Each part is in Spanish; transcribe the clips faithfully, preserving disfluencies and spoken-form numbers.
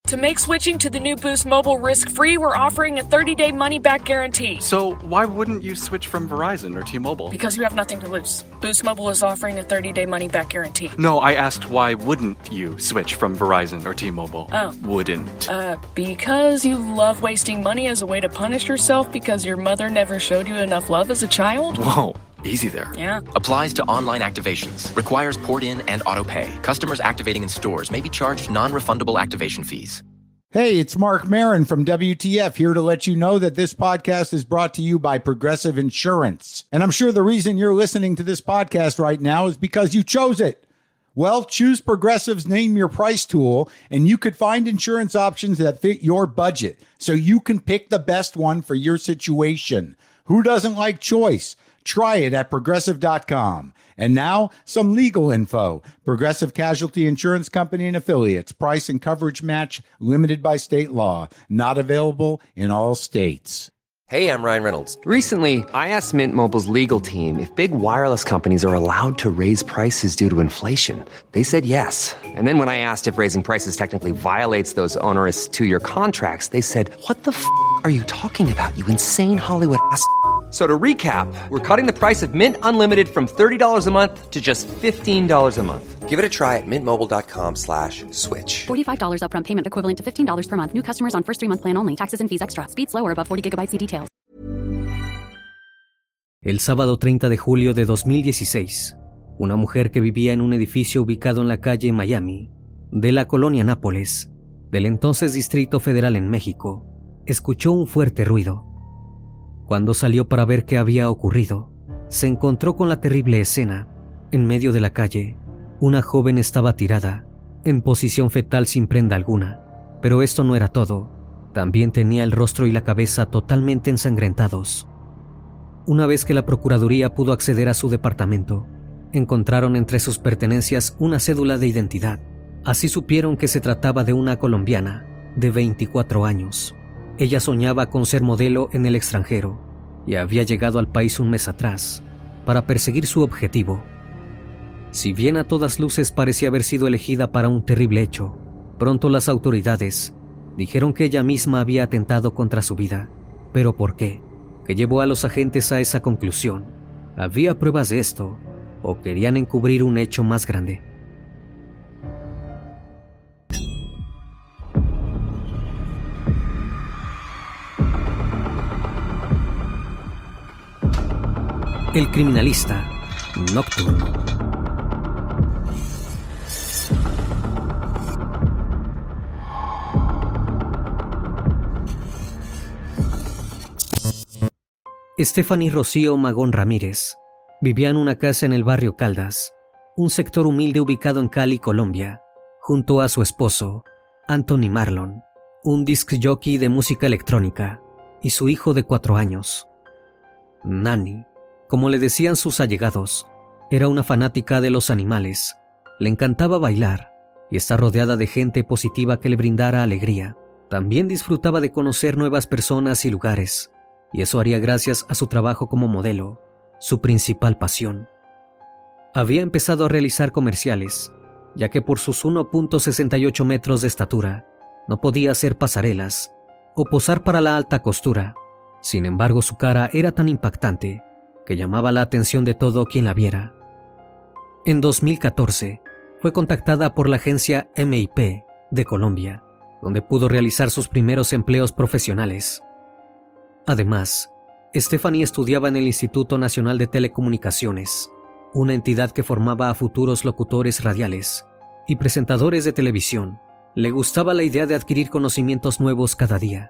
To make switching to the new Boost Mobile risk-free, we're offering a thirty-day money-back guarantee. So why wouldn't you switch from Verizon or T-Mobile? Because you have nothing to lose. Boost Mobile is offering a thirty-day money-back guarantee. No, I asked why wouldn't you switch from Verizon or T-Mobile? Oh. Wouldn't. Uh, because you love wasting money as a way to punish yourself because your mother never showed you enough love as a child? Whoa, easy there. Yeah. Applies to online activations. Requires port in and auto pay. Customers activating in stores may be charged non-refundable activation fees. Hey, it's Mark Marin from W T F here to let you know that this podcast is brought to you by Progressive Insurance. And I'm sure the reason you're listening to this podcast right now is because you chose it. Well, choose Progressive's Name Your Price tool, and you could find insurance options that fit your budget, so you can pick the best one for your situation. Who doesn't like choice? Try it at progressive dot com. And now, some legal info. Progressive Casualty Insurance Company and Affiliates. Price and coverage match limited by state law. Not available in all states. Hey, I'm Ryan Reynolds. Recently, I asked Mint Mobile's legal team if big wireless companies are allowed to raise prices due to inflation. They said yes. And then when I asked if raising prices technically violates those onerous two-year contracts, they said, what the f*** are you talking about, you insane Hollywood ass f- So to recap, we're cutting the price of Mint Unlimited from thirty dollars a month to just fifteen dollars a month. Give it a try at mintmobile.com slash switch. forty-five dollars upfront payment equivalent to fifteen dollars per month. New customers on first three-month plan only. Taxes and fees extra. Speed slower above forty gigabytes. See details. El sábado treinta de julio de dos mil dieciséis, una mujer que vivía en un edificio ubicado en la calle Miami, de la colonia Nápoles, del entonces Distrito Federal en México, escuchó un fuerte ruido. Cuando salió para ver qué había ocurrido, se encontró con la terrible escena. En medio de la calle, una joven estaba tirada, en posición fetal sin prenda alguna. Pero esto no era todo. También tenía el rostro y la cabeza totalmente ensangrentados. Una vez que la Procuraduría pudo acceder a su departamento, encontraron entre sus pertenencias una cédula de identidad. Así supieron que se trataba de una colombiana de veinticuatro años. Ella soñaba con ser modelo en el extranjero y había llegado al país un mes atrás para perseguir su objetivo. Si bien a todas luces parecía haber sido elegida para un terrible hecho, pronto las autoridades dijeron que ella misma había atentado contra su vida. ¿Pero por qué? ¿Qué llevó a los agentes a esa conclusión? ¿Había pruebas de esto o querían encubrir un hecho más grande? El criminalista nocturno. Stephanie Rocío Magón Ramírez vivía en una casa en el barrio Caldas, un sector humilde ubicado en Cali, Colombia, junto a su esposo, Anthony Marlon, un disc jockey de música electrónica, y su hijo de cuatro años. Nani, como le decían sus allegados, era una fanática de los animales, le encantaba bailar y estar rodeada de gente positiva que le brindara alegría. También disfrutaba de conocer nuevas personas y lugares, y eso haría gracias a su trabajo como modelo, su principal pasión. Había empezado a realizar comerciales, ya que por sus uno punto sesenta y ocho metros de estatura, no podía hacer pasarelas o posar para la alta costura. Sin embargo, su cara era tan impactante que llamaba la atención de todo quien la viera. En dos mil catorce, fue contactada por la agencia M I P de Colombia, donde pudo realizar sus primeros empleos profesionales. Además, Stephanie estudiaba en el Instituto Nacional de Telecomunicaciones, una entidad que formaba a futuros locutores radiales y presentadores de televisión. Le gustaba la idea de adquirir conocimientos nuevos cada día.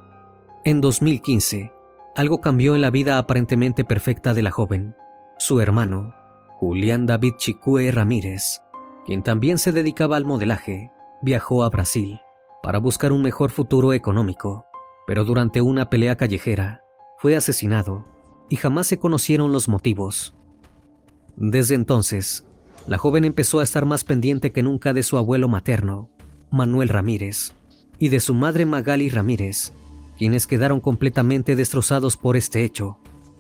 En dos mil quince, algo cambió en la vida aparentemente perfecta de la joven. Su hermano, Julián David Chicue Ramírez, quien también se dedicaba al modelaje, viajó a Brasil para buscar un mejor futuro económico, pero durante una pelea callejera fue asesinado y jamás se conocieron los motivos. Desde entonces, la joven empezó a estar más pendiente que nunca de su abuelo materno, Manuel Ramírez, y de su madre Magali Ramírez, quienes quedaron completamente destrozados por este hecho.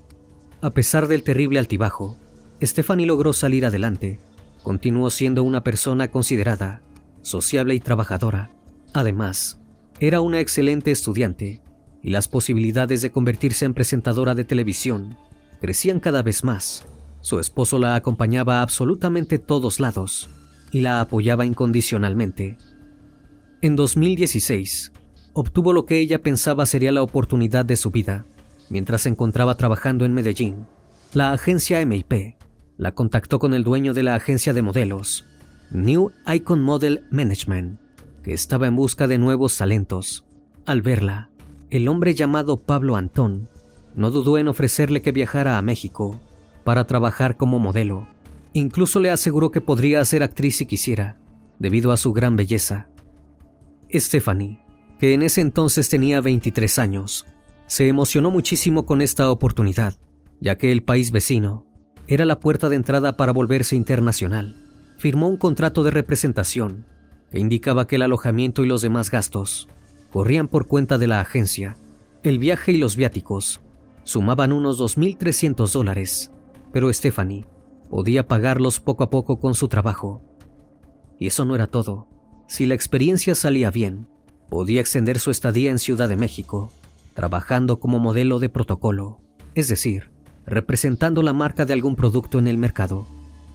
A pesar del terrible altibajo, Stephanie logró salir adelante. Continuó siendo una persona considerada, sociable y trabajadora, Además, era una excelente estudiante y las posibilidades de convertirse en presentadora de televisión crecían cada vez más. Su esposo la acompañaba a absolutamente todos lados y la apoyaba incondicionalmente. En dos mil dieciséis, obtuvo lo que ella pensaba sería la oportunidad de su vida. Mientras se encontraba trabajando en Medellín, la agencia M I P la contactó con el dueño de la agencia de modelos, New Icon Model Management, que estaba en busca de nuevos talentos. Al verla, el hombre llamado Pablo Antón no dudó en ofrecerle que viajara a México para trabajar como modelo. Incluso le aseguró que podría ser actriz si quisiera, debido a su gran belleza. Stephanie, que en ese entonces tenía veintitrés años, se emocionó muchísimo con esta oportunidad, ya que el país vecino era la puerta de entrada para volverse internacional. Firmó un contrato de representación que indicaba que el alojamiento y los demás gastos corrían por cuenta de la agencia. El viaje y los viáticos sumaban unos dos mil trescientos dólares, pero Stephanie podía pagarlos poco a poco con su trabajo. Y eso no era todo. Si la experiencia salía bien, podía extender su estadía en Ciudad de México, trabajando como modelo de protocolo, es decir, representando la marca de algún producto en el mercado.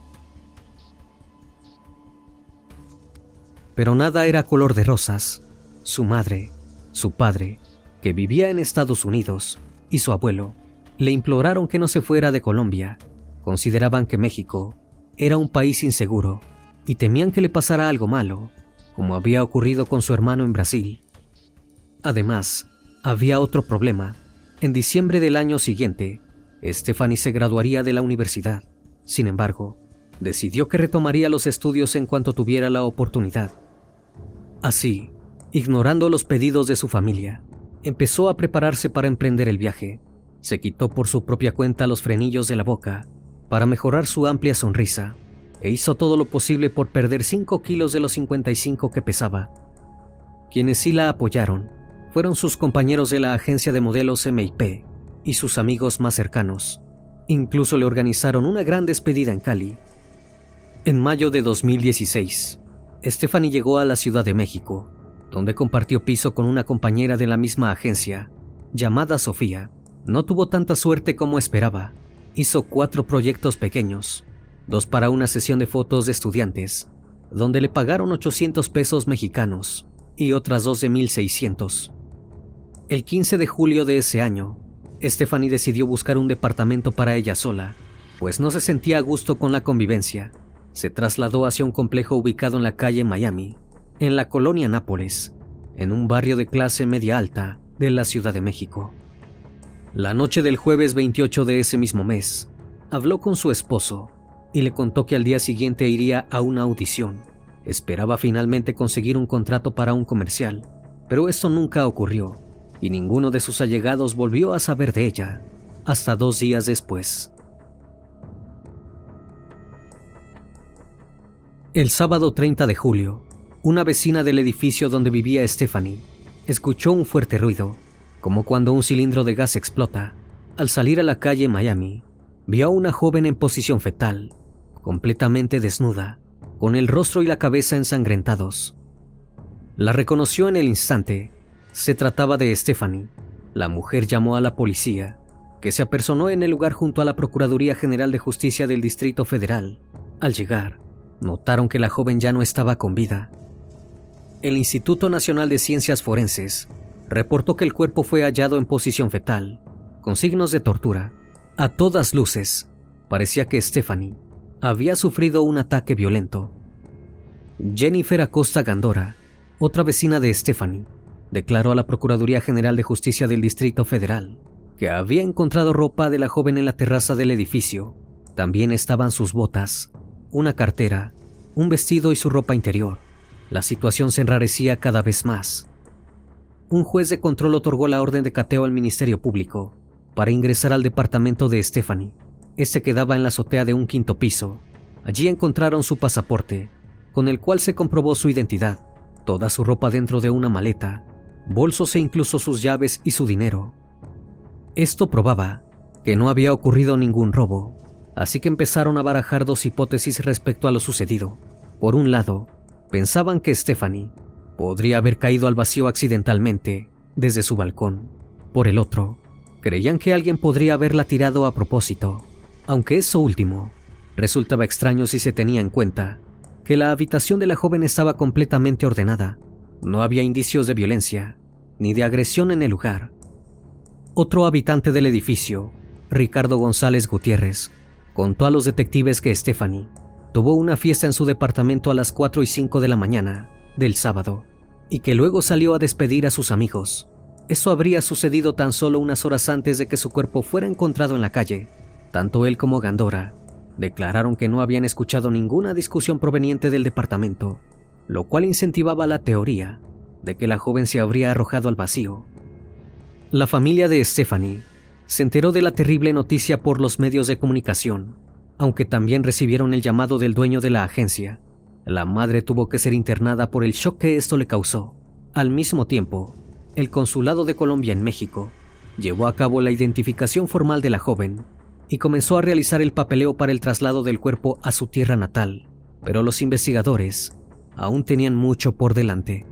Pero nada era color de rosas. Su madre, su padre, que vivía en Estados Unidos, y su abuelo, le imploraron que no se fuera de Colombia. Consideraban que México era un país inseguro y temían que le pasara algo malo, como había ocurrido con su hermano en Brasil. Además, había otro problema. En diciembre del año siguiente, Stephanie se graduaría de la universidad. Sin embargo, decidió que retomaría los estudios en cuanto tuviera la oportunidad. Así, ignorando los pedidos de su familia, empezó a prepararse para emprender el viaje. Se quitó por su propia cuenta los frenillos de la boca para mejorar su amplia sonrisa e hizo todo lo posible por perder cinco kilos de los cincuenta y cinco que pesaba. Quienes sí la apoyaron fueron sus compañeros de la agencia de modelos M I P y sus amigos más cercanos. Incluso le organizaron una gran despedida en Cali. En mayo de dos mil dieciséis, Stephanie llegó a la Ciudad de México, donde compartió piso con una compañera de la misma agencia, llamada Sofía. No tuvo tanta suerte como esperaba. Hizo cuatro proyectos pequeños, dos para una sesión de fotos de estudiantes, donde le pagaron ochocientos pesos mexicanos, y otras dos de mil seiscientos. El quince de julio de ese año, Stephanie decidió buscar un departamento para ella sola, pues no se sentía a gusto con la convivencia. Se trasladó hacia un complejo ubicado en la calle Miami, en la colonia Nápoles, en un barrio de clase media alta de la Ciudad de México. La noche del jueves veintiocho de ese mismo mes, habló con su esposo y le contó que al día siguiente iría a una audición. Esperaba finalmente conseguir un contrato para un comercial, pero esto nunca ocurrió y ninguno de sus allegados volvió a saber de ella hasta dos días después. El sábado treinta de julio, una vecina del edificio donde vivía Stephanie escuchó un fuerte ruido, como cuando un cilindro de gas explota. Al salir a la calle Miami, vio a una joven en posición fetal, completamente desnuda, con el rostro y la cabeza ensangrentados. La reconoció en el instante. Se trataba de Stephanie. La mujer llamó a la policía, que se apersonó en el lugar junto a la Procuraduría General de Justicia del Distrito Federal. Al llegar, notaron que la joven ya no estaba con vida. El Instituto Nacional de Ciencias Forenses reportó que el cuerpo fue hallado en posición fetal, con signos de tortura. A todas luces, parecía que Stephanie había sufrido un ataque violento. Jennifer Acosta Gandora, otra vecina de Stephanie, declaró a la Procuraduría General de Justicia del Distrito Federal que había encontrado ropa de la joven en la terraza del edificio. También estaban sus botas, una cartera, un vestido y su ropa interior. La situación se enrarecía cada vez más. Un juez de control otorgó la orden de cateo al Ministerio Público para ingresar al departamento de Stephanie. Este quedaba en la azotea de un quinto piso. Allí encontraron su pasaporte, con el cual se comprobó su identidad, toda su ropa dentro de una maleta, bolsos e incluso sus llaves y su dinero. Esto probaba que no había ocurrido ningún robo, así que empezaron a barajar dos hipótesis respecto a lo sucedido. Por un lado, pensaban que Stephanie podría haber caído al vacío accidentalmente desde su balcón. Por el otro, creían que alguien podría haberla tirado a propósito, aunque eso último resultaba extraño si se tenía en cuenta que la habitación de la joven estaba completamente ordenada. No había indicios de violencia ni de agresión en el lugar. Otro habitante del edificio, Ricardo González Gutiérrez, contó a los detectives que Stephanie tuvo una fiesta en su departamento a las cuatro y cinco de la mañana del sábado y que luego salió a despedir a sus amigos. Eso habría sucedido tan solo unas horas antes de que su cuerpo fuera encontrado en la calle. Tanto él como Gandora declararon que no habían escuchado ninguna discusión proveniente del departamento, lo cual incentivaba la teoría de que la joven se habría arrojado al vacío. La familia de Stephanie se enteró de la terrible noticia por los medios de comunicación, aunque también recibieron el llamado del dueño de la agencia. La madre tuvo que ser internada por el shock que esto le causó. Al mismo tiempo, el Consulado de Colombia en México llevó a cabo la identificación formal de la joven y comenzó a realizar el papeleo para el traslado del cuerpo a su tierra natal, pero los investigadores aún tenían mucho por delante.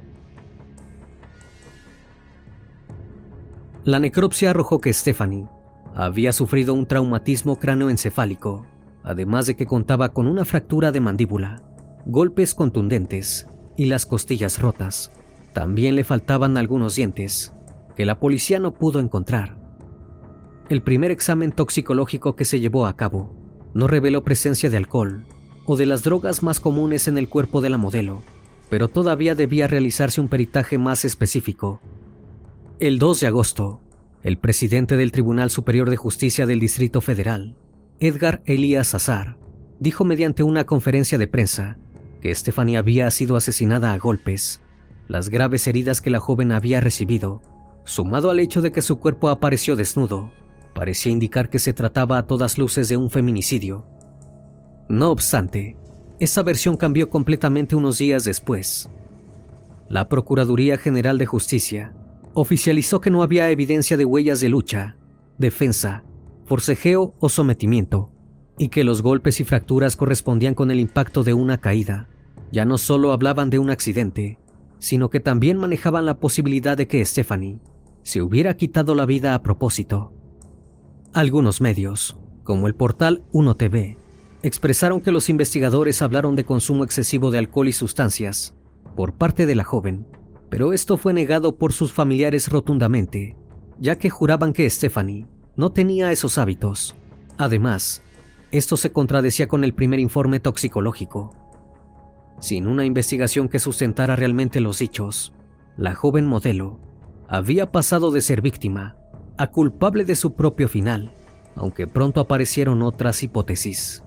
La necropsia arrojó que Stephanie había sufrido un traumatismo cráneoencefálico, además de que contaba con una fractura de mandíbula, golpes contundentes y las costillas rotas. También le faltaban algunos dientes, que la policía no pudo encontrar. El primer examen toxicológico que se llevó a cabo no reveló presencia de alcohol o de las drogas más comunes en el cuerpo de la modelo, pero todavía debía realizarse un peritaje más específico. El dos de agosto, el presidente del Tribunal Superior de Justicia del Distrito Federal, Edgar Elías Azar, dijo mediante una conferencia de prensa que Stephanie había sido asesinada a golpes. Las graves heridas que la joven había recibido, sumado al hecho de que su cuerpo apareció desnudo, parecía indicar que se trataba a todas luces de un feminicidio. No obstante, esa versión cambió completamente unos días después. La Procuraduría General de Justicia oficializó que no había evidencia de huellas de lucha, defensa, forcejeo o sometimiento, y que los golpes y fracturas correspondían con el impacto de una caída. Ya no solo hablaban de un accidente, sino que también manejaban la posibilidad de que Stephanie se hubiera quitado la vida a propósito. Algunos medios, como el portal Uno T V, expresaron que los investigadores hablaron de consumo excesivo de alcohol y sustancias por parte de la joven, pero esto fue negado por sus familiares rotundamente, ya que juraban que Stephanie no tenía esos hábitos. Además, esto se contradecía con el primer informe toxicológico. Sin una investigación que sustentara realmente los dichos, la joven modelo había pasado de ser víctima a culpable de su propio final, aunque pronto aparecieron otras hipótesis.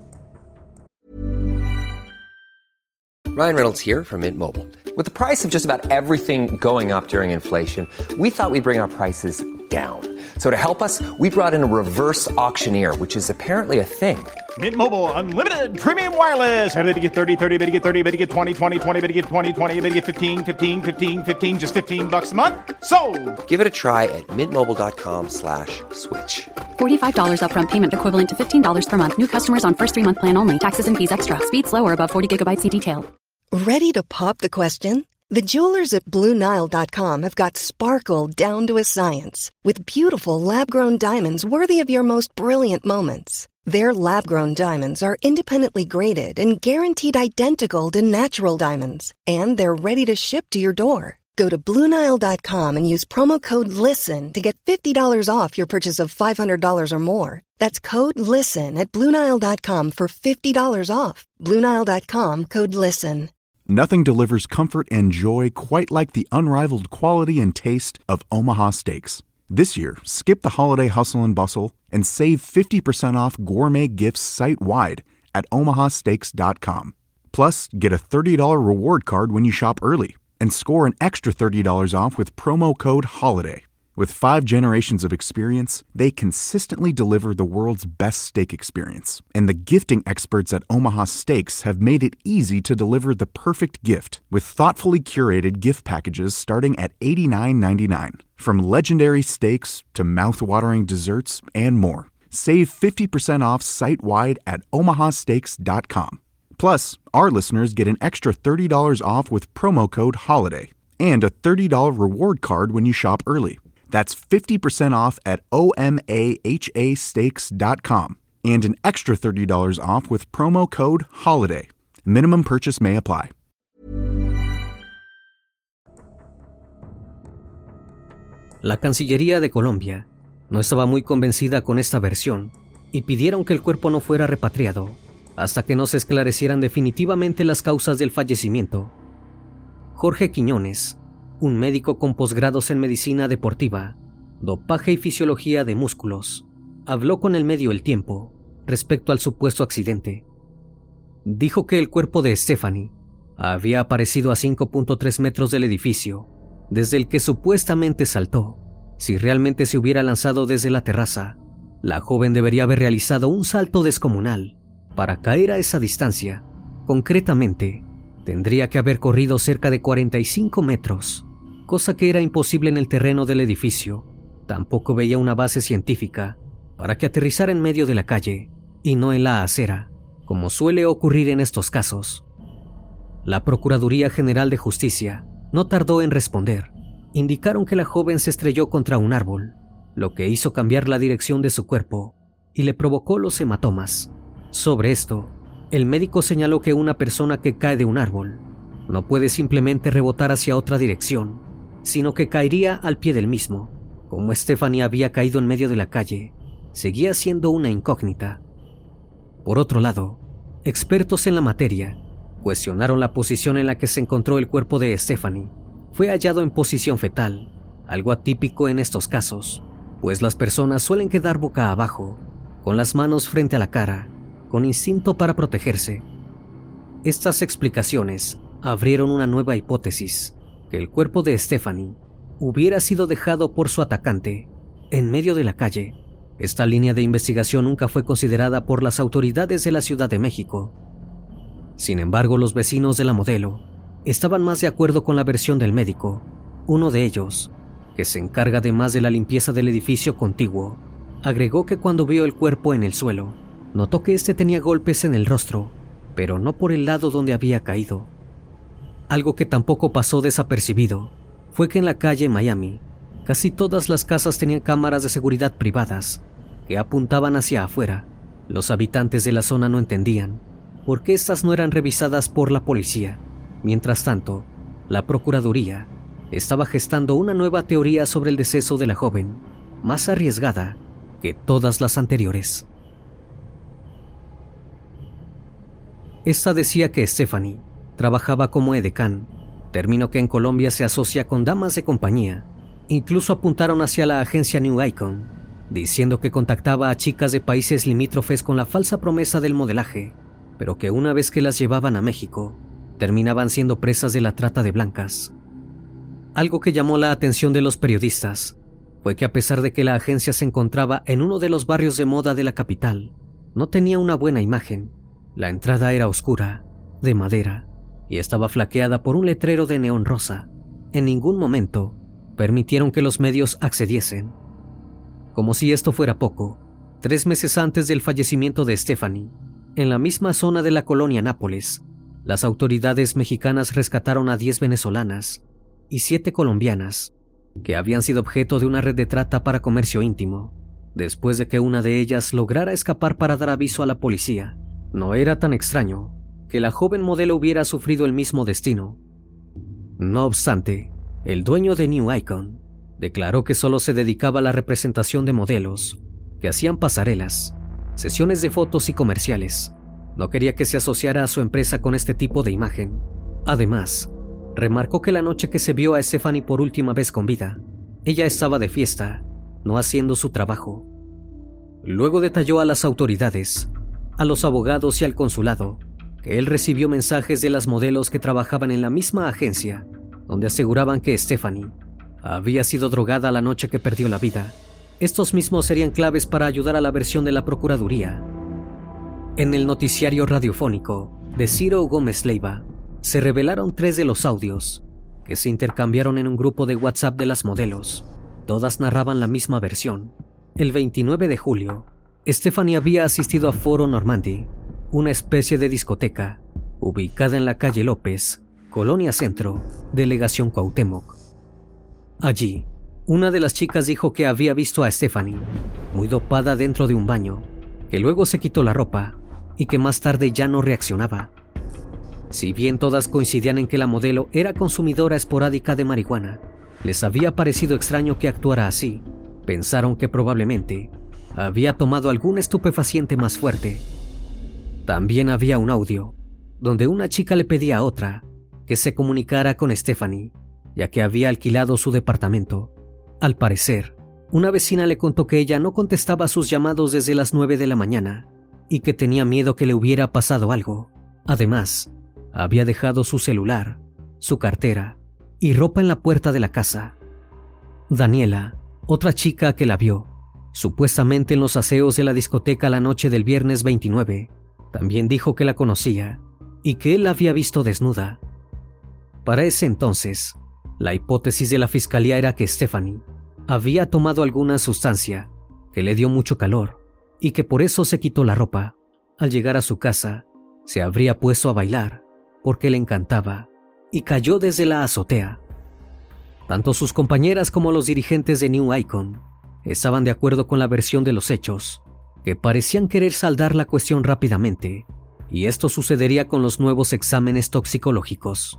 Ryan Reynolds here from Mint Mobile. With the price of just about everything going up during inflation, we thought we'd bring our prices down. So to help us, we brought in a reverse auctioneer, which is apparently a thing. Mint Mobile Unlimited Premium Wireless. How to get thirty, thirty, how to get thirty, how to get twenty, twenty, twenty, how to get twenty, twenty, how to get fifteen, fifteen, fifteen, fifteen, just fifteen bucks a month? Sold! Give it a try at mintmobile.com slash switch. forty-five dollars upfront payment equivalent to fifteen dollars per month. New customers on first three-month plan only. Taxes and fees extra. Speed slower above forty gigabytes. See detail. Ready to pop the question? The jewelers at Blue Nile dot com have got sparkle down to a science with beautiful lab-grown diamonds worthy of your most brilliant moments. Their lab-grown diamonds are independently graded and guaranteed identical to natural diamonds, and they're ready to ship to your door. Go to Blue Nile dot com and use promo code LISTEN to get fifty dollars off your purchase of five hundred dollars or more. That's code LISTEN at Blue Nile dot com for fifty dollars off. Blue Nile dot com, code LISTEN. Nothing delivers comfort and joy quite like the unrivaled quality and taste of Omaha Steaks. This year, skip the holiday hustle and bustle and save fifty percent off gourmet gifts site-wide at omaha steaks dot com. Plus, get a thirty dollars reward card when you shop early and score an extra thirty dollars off with promo code HOLIDAY. With five generations of experience, they consistently deliver the world's best steak experience. And the gifting experts at Omaha Steaks have made it easy to deliver the perfect gift with thoughtfully curated gift packages starting at eighty-nine ninety-nine. From legendary steaks to mouth-watering desserts and more. Save fifty percent off site-wide at omaha steaks dot com. Plus, our listeners get an extra thirty dollars off with promo code HOLIDAY and a thirty dollars reward card when you shop early. That's fifty percent off at O M A H A steaks dot com and an extra thirty dollars off with promo code HOLIDAY. Minimum purchase may apply. La Cancillería de Colombia no estaba muy convencida con esta versión y pidieron que el cuerpo no fuera repatriado hasta que no se esclarecieran definitivamente las causas del fallecimiento. Jorge Quiñones, un médico con posgrados en medicina deportiva, dopaje y fisiología de músculos, habló con el medio El Tiempo respecto al supuesto accidente. Dijo que el cuerpo de Stephanie había aparecido a cinco punto tres metros del edificio, desde el que supuestamente saltó. Si realmente se hubiera lanzado desde la terraza, la joven debería haber realizado un salto descomunal para caer a esa distancia. Concretamente, tendría que haber corrido cerca de cuarenta y cinco metros, cosa que era imposible en el terreno del edificio. Tampoco veía una base científica para que aterrizara en medio de la calle y no en la acera, como suele ocurrir en estos casos. La Procuraduría General de Justicia no tardó en responder. Indicaron que la joven se estrelló contra un árbol, lo que hizo cambiar la dirección de su cuerpo y le provocó los hematomas. Sobre esto, el médico señaló que una persona que cae de un árbol no puede simplemente rebotar hacia otra dirección, sino que caería al pie del mismo. Como Stephanie había caído en medio de la calle, seguía siendo una incógnita. Por otro lado, expertos en la materia cuestionaron la posición en la que se encontró el cuerpo de Stephanie. Fue hallado en posición fetal, algo atípico en estos casos, pues las personas suelen quedar boca abajo, con las manos frente a la cara, con instinto para protegerse. Estas explicaciones abrieron una nueva hipótesis, que el cuerpo de Stephanie hubiera sido dejado por su atacante en medio de la calle. Esta línea de investigación nunca fue considerada por las autoridades de la Ciudad de México. Sin embargo, los vecinos de la modelo estaban más de acuerdo con la versión del médico. Uno de ellos, que se encarga además de la limpieza del edificio contiguo, agregó que cuando vio el cuerpo en el suelo, notó que éste tenía golpes en el rostro, pero no por el lado donde había caído. Algo que tampoco pasó desapercibido fue que en la calle Miami, casi todas las casas tenían cámaras de seguridad privadas que apuntaban hacia afuera. Los habitantes de la zona no entendían por qué estas no eran revisadas por la policía. Mientras tanto, la Procuraduría estaba gestando una nueva teoría sobre el deceso de la joven, más arriesgada que todas las anteriores. Esta decía que Stephanie trabajaba como edecán, término que en Colombia se asocia con damas de compañía. Incluso apuntaron hacia la agencia New Icon, diciendo que contactaba a chicas de países limítrofes con la falsa promesa del modelaje, pero que una vez que las llevaban a México, terminaban siendo presas de la trata de blancas. Algo que llamó la atención de los periodistas fue que a pesar de que la agencia se encontraba en uno de los barrios de moda de la capital, no tenía una buena imagen. La entrada era oscura, de madera, y estaba flanqueada por un letrero de neón rosa. En ningún momento permitieron que los medios accediesen. Como si esto fuera poco, tres meses antes del fallecimiento de Stephanie, en la misma zona de la colonia Nápoles, las autoridades mexicanas rescataron a diez venezolanas y siete colombianas que habían sido objeto de una red de trata para comercio íntimo, después de que una de ellas lograra escapar para dar aviso a la policía. No era tan extraño que la joven modelo hubiera sufrido el mismo destino. No obstante, el dueño de New Icon declaró que solo se dedicaba a la representación de modelos que hacían pasarelas, sesiones de fotos y comerciales. No quería que se asociara a su empresa con este tipo de imagen. Además, remarcó que la noche que se vio a Stephanie por última vez con vida, ella estaba de fiesta, no haciendo su trabajo. Luego detalló a las autoridades, a los abogados y al consulado, que él recibió mensajes de las modelos que trabajaban en la misma agencia, donde aseguraban que Stephanie había sido drogada la noche que perdió la vida. Estos mismos serían claves para ayudar a la versión de la Procuraduría. En el noticiario radiofónico de Ciro Gómez Leiva, se revelaron tres de los audios que se intercambiaron en un grupo de WhatsApp de las modelos. Todas narraban la misma versión. El veintinueve de julio, Stephanie había asistido a Foro Normandy, una especie de discoteca ubicada en la calle López, Colonia Centro, Delegación Cuauhtémoc. Allí, una de las chicas dijo que había visto a Stephanie, muy dopada dentro de un baño, que luego se quitó la ropa y que más tarde ya no reaccionaba. Si bien todas coincidían en que la modelo era consumidora esporádica de marihuana, les había parecido extraño que actuara así. Pensaron que probablemente había tomado algún estupefaciente más fuerte. También había un audio donde una chica le pedía a otra que se comunicara con Stephanie, ya que había alquilado su departamento. Al parecer, una vecina le contó que ella no contestaba sus llamados desde las nueve de la mañana y que tenía miedo que le hubiera pasado algo. Además, había dejado su celular, su cartera y ropa en la puerta de la casa. Daniela, otra chica que la vio, supuestamente en los aseos de la discoteca la noche del viernes veintinueve, también dijo que la conocía y que él la había visto desnuda. Para ese entonces, la hipótesis de la fiscalía era que Stephanie había tomado alguna sustancia que le dio mucho calor y que por eso se quitó la ropa. Al llegar a su casa, se habría puesto a bailar porque le encantaba y cayó desde la azotea. Tanto sus compañeras como los dirigentes de New Icon estaban de acuerdo con la versión de los hechos, que parecían querer saldar la cuestión rápidamente, y esto sucedería con los nuevos exámenes toxicológicos.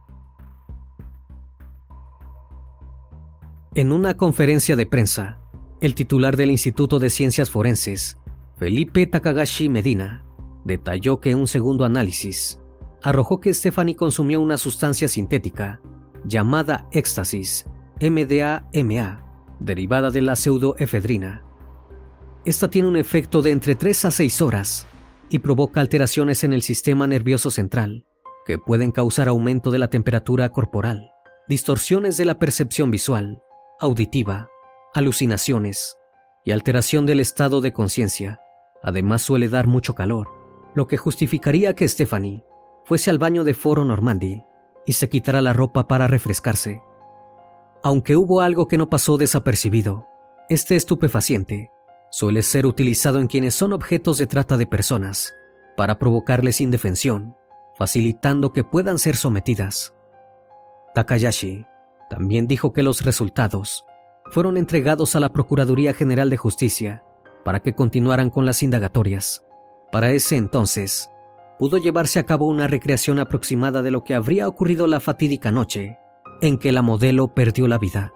En una conferencia de prensa, el titular del Instituto de Ciencias Forenses, Felipe Takagashi Medina, detalló que un segundo análisis arrojó que Stephanie consumió una sustancia sintética llamada éxtasis, M D A M A, derivada de la pseudoefedrina. Esta tiene un efecto de entre tres a seis horas y provoca alteraciones en el sistema nervioso central que pueden causar aumento de la temperatura corporal, distorsiones de la percepción visual, auditiva, alucinaciones y alteración del estado de conciencia. Además suele dar mucho calor, lo que justificaría que Stephanie fuese al baño de Foro Normandy y se quitara la ropa para refrescarse. Aunque hubo algo que no pasó desapercibido, este estupefaciente suele ser utilizado en quienes son objetos de trata de personas para provocarles indefensión, facilitando que puedan ser sometidas. Takayashi también dijo que los resultados fueron entregados a la Procuraduría General de Justicia para que continuaran con las indagatorias. Para ese entonces, pudo llevarse a cabo una recreación aproximada de lo que habría ocurrido la fatídica noche en que la modelo perdió la vida.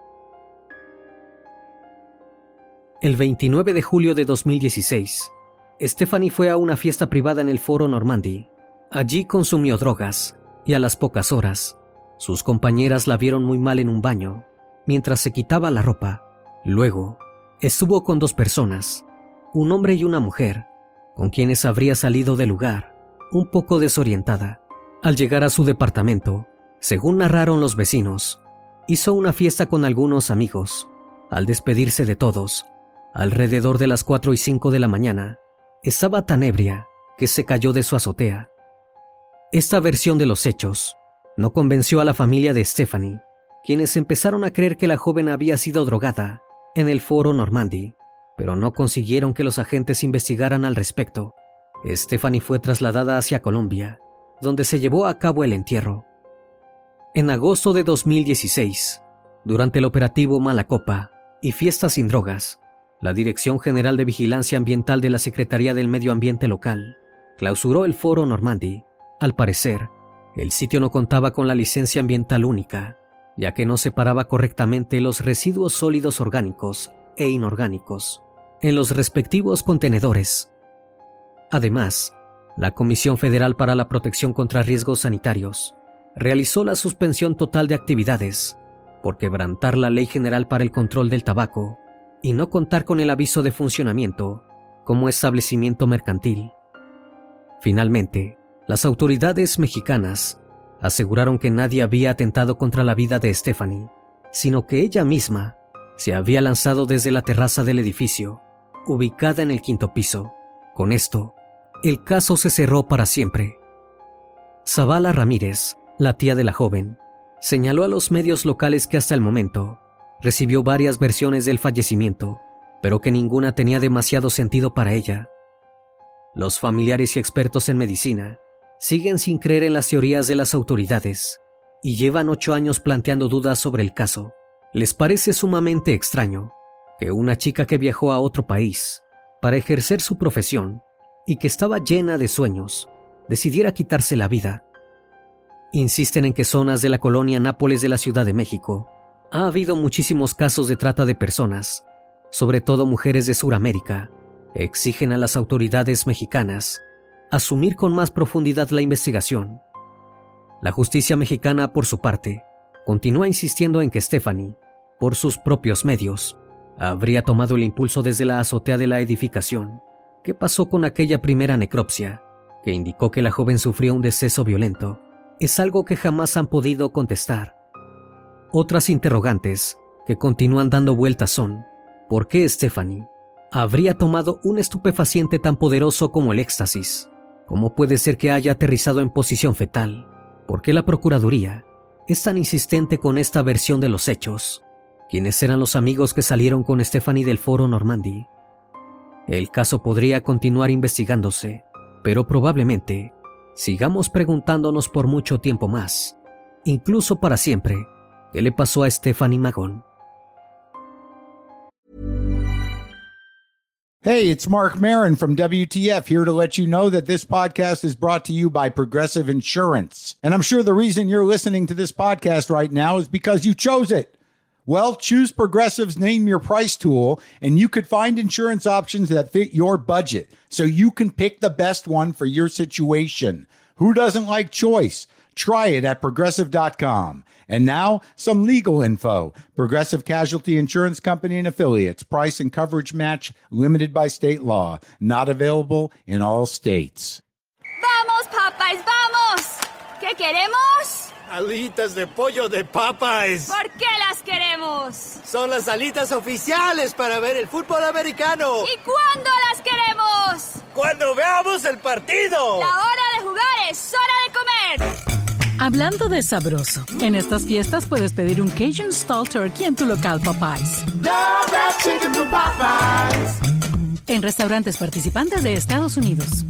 El veintinueve de julio de dos mil dieciséis, Stephanie fue a una fiesta privada en el Foro Normandy. Allí consumió drogas y a las pocas horas, sus compañeras la vieron muy mal en un baño mientras se quitaba la ropa. Luego, estuvo con dos personas, un hombre y una mujer, con quienes habría salido del lugar, un poco desorientada. Al llegar a su departamento, según narraron los vecinos, hizo una fiesta con algunos amigos. Al despedirse de todos, alrededor de las cuatro y cinco de la mañana, estaba tan ebria que se cayó de su azotea. Esta versión de los hechos no convenció a la familia de Stephanie, quienes empezaron a creer que la joven había sido drogada en el Foro Normandy, pero no consiguieron que los agentes investigaran al respecto. Stephanie fue trasladada hacia Colombia, donde se llevó a cabo el entierro. En agosto de dos mil dieciséis, durante el operativo Malacopa y Fiestas sin Drogas, la Dirección General de Vigilancia Ambiental de la Secretaría del Medio Ambiente local clausuró el Foro Normandy. Al parecer, el sitio no contaba con la licencia ambiental única, ya que no separaba correctamente los residuos sólidos orgánicos e inorgánicos en los respectivos contenedores. Además, la Comisión Federal para la Protección contra Riesgos Sanitarios realizó la suspensión total de actividades por quebrantar la Ley General para el Control del Tabaco y no contar con el aviso de funcionamiento como establecimiento mercantil. Finalmente, las autoridades mexicanas aseguraron que nadie había atentado contra la vida de Stephanie, sino que ella misma se había lanzado desde la terraza del edificio, ubicada en el quinto piso. Con esto, el caso se cerró para siempre. Zavala Ramírez, la tía de la joven, señaló a los medios locales que hasta el momento recibió varias versiones del fallecimiento, pero que ninguna tenía demasiado sentido para ella. Los familiares y expertos en medicina siguen sin creer en las teorías de las autoridades y llevan ocho años planteando dudas sobre el caso. Les parece sumamente extraño que una chica que viajó a otro país para ejercer su profesión y que estaba llena de sueños decidiera quitarse la vida. Insisten en que zonas de la colonia Nápoles de la Ciudad de México ha habido muchísimos casos de trata de personas, sobre todo mujeres de Sudamérica. Exigen a las autoridades mexicanas asumir con más profundidad la investigación. La justicia mexicana, por su parte, continúa insistiendo en que Stephanie, por sus propios medios, habría tomado el impulso desde la azotea de la edificación. ¿Qué pasó con aquella primera necropsia que indicó que la joven sufrió un deceso violento? Es algo que jamás han podido contestar. Otras interrogantes que continúan dando vueltas son: ¿por qué Stephanie habría tomado un estupefaciente tan poderoso como el éxtasis? ¿Cómo puede ser que haya aterrizado en posición fetal? ¿Por qué la Procuraduría es tan insistente con esta versión de los hechos? ¿Quiénes eran los amigos que salieron con Stephanie del Foro Normandy? El caso podría continuar investigándose, pero probablemente sigamos preguntándonos por mucho tiempo más, incluso para siempre, ¿qué le pasó a Stephanie Magón? Hey, it's Mark Marin from W T F here to let you know that this podcast is brought to you by Progressive Insurance. And I'm sure the reason you're listening to this podcast right now is because you chose it. Well, choose Progressive's Name Your Price tool, and you could find insurance options that fit your budget, so you can pick the best one for your situation. Who doesn't like choice? Try it at progressive dot com. And now, some legal info. Progressive Casualty Insurance Company and Affiliates. Price and coverage match limited by state law. Not available in all states. ¡Vamos, Popeyes, vamos! ¿Qué queremos? Alitas de pollo de Popeyes. ¿Por qué las queremos? Son las alitas oficiales para ver el fútbol americano. ¿Y cuándo las queremos? ¡Cuando veamos el partido! La hora de jugar es hora de comer. Hablando de sabroso, en estas fiestas puedes pedir un Cajun Style Turkey en tu local Popeyes. Love that chicken from Popeyes. En restaurantes participantes de Estados Unidos.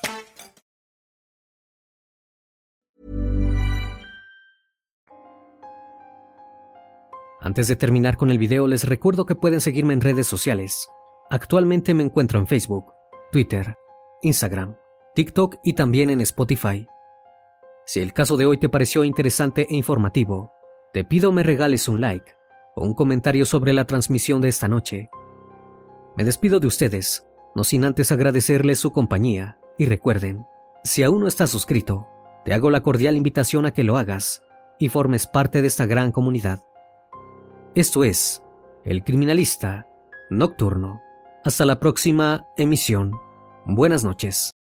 Antes de terminar con el video, les recuerdo que pueden seguirme en redes sociales. Actualmente me encuentro en Facebook, Twitter, Instagram, TikTok y también en Spotify. Si el caso de hoy te pareció interesante e informativo, te pido me regales un like o un comentario sobre la transmisión de esta noche. Me despido de ustedes, no sin antes agradecerles su compañía, y recuerden, si aún no estás suscrito, te hago la cordial invitación a que lo hagas y formes parte de esta gran comunidad. Esto es El Criminalista Nocturno. Hasta la próxima emisión. Buenas noches.